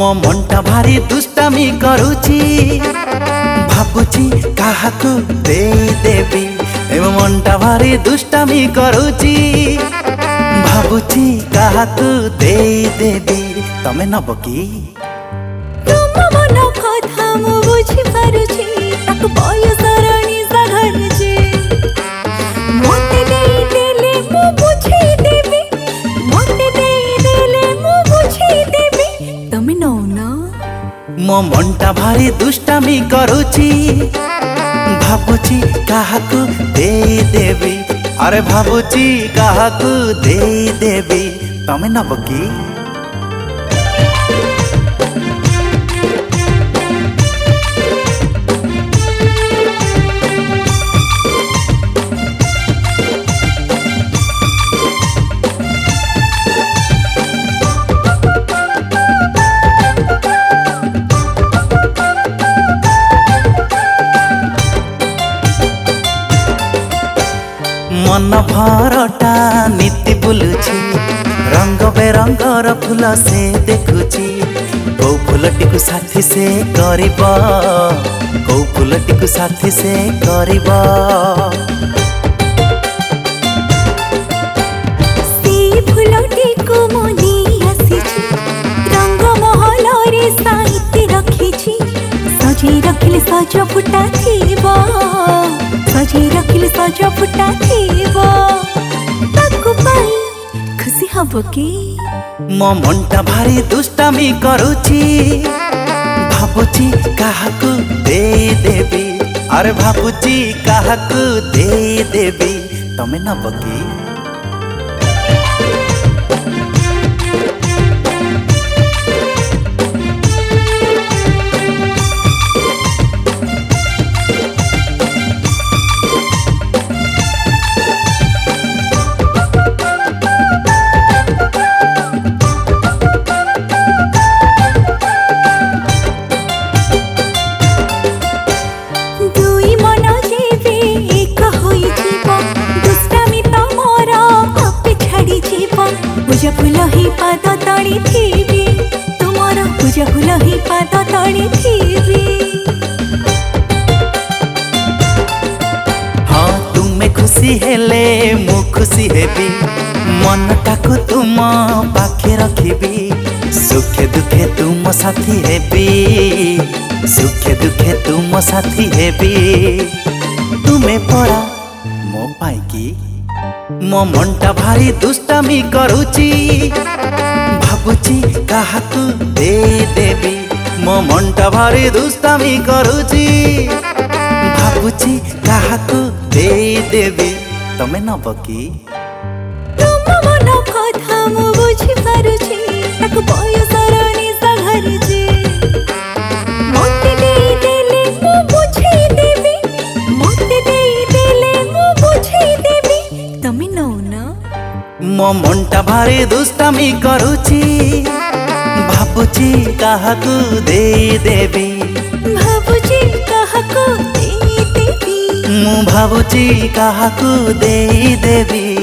मो मनटा भारी दुष्टामी करुची भाबुची काहाकू दे देवी। मो मनटा भारी दुष्टामी करुची भाबुची काहाकू दे देवी। तमे नब की तुम मन कथा मु बुझी पारुची ताकु बयसर निशा धरुची। मोते देई देले मु बुझी देबी मोते देई देले मु बुझी देबी। तमे नौ ना मो मनटा भारी दुष्टामी करुची भाबुची काहाकू दे देवी। अरे भाबुची काहाकू दे देवी। तमे नब की मन भरटा नीति बुलुची रंग बेरंगर फूल से देखुची। कौ फूलटी को साथी से करिब कौ फूलटी को साथी से करिब। से फूलटी को मोनी आसीची रंग महल रे साहित्य रखीची। सजी रखिले सज फुटा थीबो सजी रखिले सज फुटा थीबो। ताकु पाई खुशी हबो की मो मनटा भारी दुष्टामी करुची भाबुची काहाकू दे देवी। अरे भाबुची काहाकू दे देवी। तमे नब की पूजा फूल ही पाद तड़ी थीबी तुमर पूजा फूल ही पाद तड़ी थीबी। हाँ तुमे खुशी हेले मु खुशी हेबी। मनटाकू तुम पाखे रखिबी सुखे दुखे तुम साथी हेबी सुखे दुखे तुम साथी हेबी। तुमे पड़ा मो पाई की मो मनटा भारी दुष्टामी करुची भाबुची काहाकू दे देवी। मो मनटा भारी दुष्टामी करुची भाबुची काहाकू दे देवी। तमे नब की तुम मन कथा मु बुझी पारुची ताकु बयसर निशा धरुची। मोते देई देले मु बुझी देबी मोते देई देले मु बुझी देबी। तमे नौ ना मो मनटा भारी दुष्टामी करुची भाबुची काहाकू दे देवी। भाबुची काहाकू दे देबी मु भाबुची काहाकू दे देवी।